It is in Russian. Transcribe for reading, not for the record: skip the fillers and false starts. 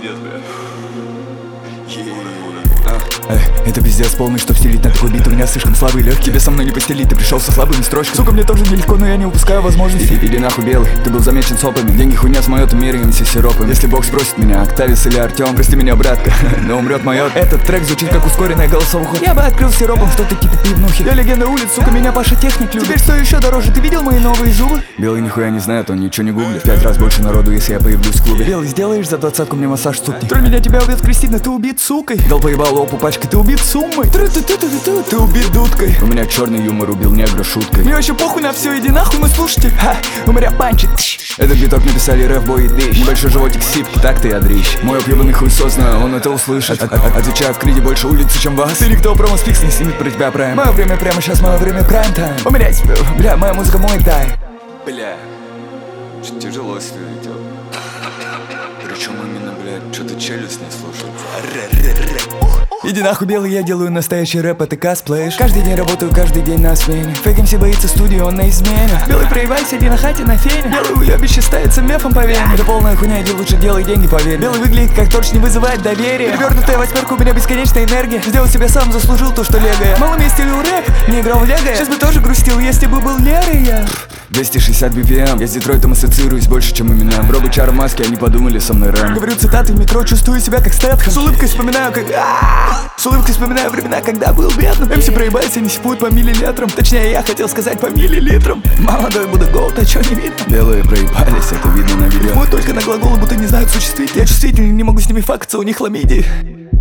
пиздец, бля. Это пиздец полный, что стелить на такой бит. У меня слишком слабый лег, тебе со мной не постелить. Ты пришел со слабыми строчками. Сука, мне тоже нелегко, но я не упускаю возможности. Иди нахуй, белый, ты был замечен сопами. Деньги хуйня с моё, меряемся сиропами. Если Бог спросит меня, Октавис или Артем, прости меня, братка, но умрет моё. Этот трек звучит как ускоренная голосовуха. Я бы открыл сиропом что-то типа пивнухи. Я легенда улиц, сука, меня Паша техник любит. Теперь что еще дороже, ты видел мои новые зубы? Белый нихуя не знает, он ничего не гуглит. 5 раз больше народу, если я появлюсь в клубе. Белый, сделаешь за 20-ку мне массаж сутки? Тролль меня, тебя убьет Кристина, ты убит сукой. Дал поебал лопу пачкой, ты убит суммой. Ты убит дудкой. У меня черный юмор, убил негра шуткой. Мне вообще похуй на все, иди нахуй, мы слушайте. У меня панчи. Этот биток написали рэп-бой и дрищ. Небольшой животик сипки, так-то я дрищ. Мой объебанный хуесос, знаю, он это услышит. Отвечаю в криде больше улицы, чем вас. Или кто промо-спикс не снимет про тебя прайм. Мое время прямо сейчас, мое время прайм-тайм. Умереть, бля, моя музыка мой тай. Бля, тяжело все идет. Причем именно, блядь, что-то челюсть не слушается. Иди нахуй, белый, я делаю настоящий рэп, это косплеишь. Каждый день работаю, каждый день на смене. Фейк МС боится студии, он на измене. Белый, проебайся, иди на хате на фене. Белый уебище ставится мефом, поверь. Это полная хуйня, иди лучше делай деньги, поверь. Белый выглядит как торч, не вызывает доверия. Перевернутая восьмерка, у меня бесконечная энергия. Сделал себя сам, заслужил то, что лего я. Малым я стилю рэп, не играл в лего. Сейчас бы тоже грустил, если бы был Лерой я. 260 BPM, я с Детройтом ассоциируюсь больше, чем имена. Бробы чар в маске, они подумали со мной рэм. Говорю цитаты в метро, чувствую себя как Стэтхэм. С улыбкой вспоминаю, как... С улыбкой вспоминаю времена, когда был бедным. МС проебается, не сипут по миллилитрам. Точнее, я хотел сказать по миллилитрам. Молодой буду голд, а чё не видно? Белые проебались, это видно на видео. Мы только на глаголы, будто не знают существительные. Я чувствительный, не могу с ними факаться, у них хламидии.